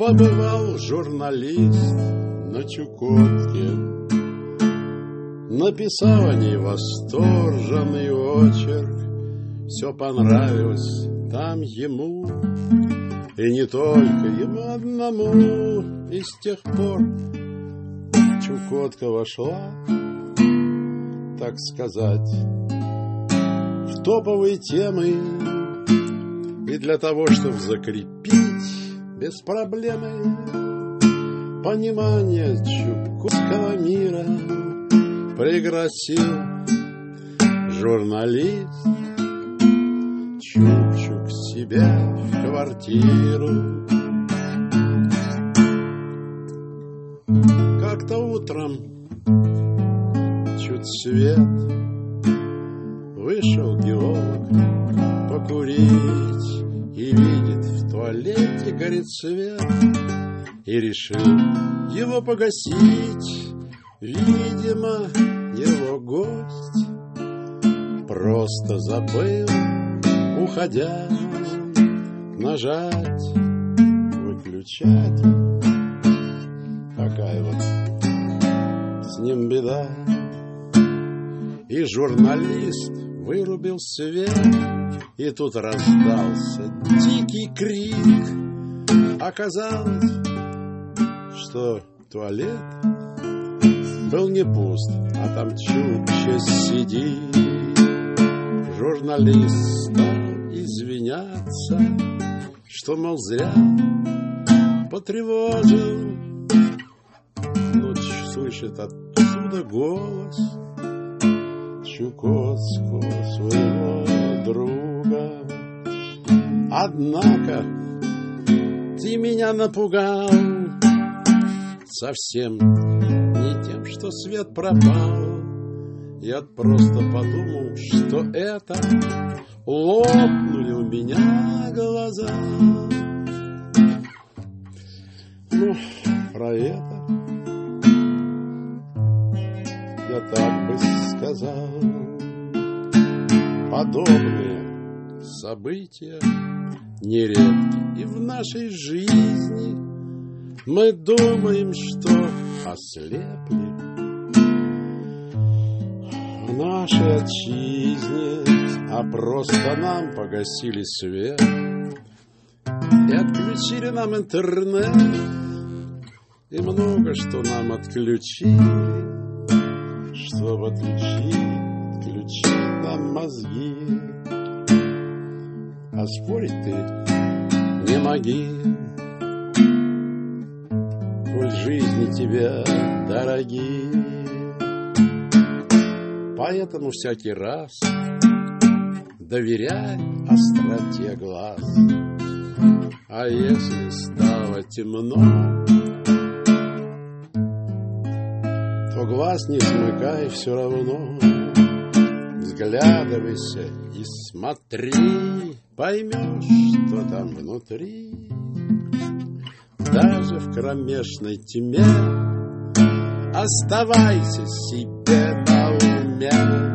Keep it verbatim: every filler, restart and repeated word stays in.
Побывал журналист на Чукотке, написал о ней восторженный очерк. Все понравилось там ему, и не только ему одному. И с тех пор Чукотка вошла, так сказать, в топовые темы. И для того, чтобы закрепить без проблемы понимание чукотского мира, пригласил журналист Чукчу к себе в квартиру. Как-то утром чуть свет вышел геолог покурить и видит, в туалете горит свет, и решил его погасить. Видимо, его гость просто забыл, уходя, нажать выключатель. Такая вот с ним беда. И журналист вырубил свет, и тут раздался дикий крик. Оказалось, что туалет был не пуст, а там Чукча сидит. Журналист стал извиняться, что, мол, зря потревожил. Но слышит отсюда голос чукотского своего друга. Однако ты меня напугал совсем не тем, что свет пропал. Я просто подумал, что это лопнули у меня глаза. Ну, про это я так бы сказал. Подобные события нередки и в нашей жизни. Мы думаем, что ослепли в нашей отчизне, а просто нам погасили свет и отключили нам интернет, и много что нам отключили, чтобы отключить, отключить нам мозги. А спорить ты не моги, коль жизни тебе дороги. Поэтому всякий раз доверяй остроте глаз. А если стало темно, то глаз не смыкай все равно. Взглядывайся и смотри, поймешь, что там внутри. Даже в кромешной тьме оставайся себе на уме.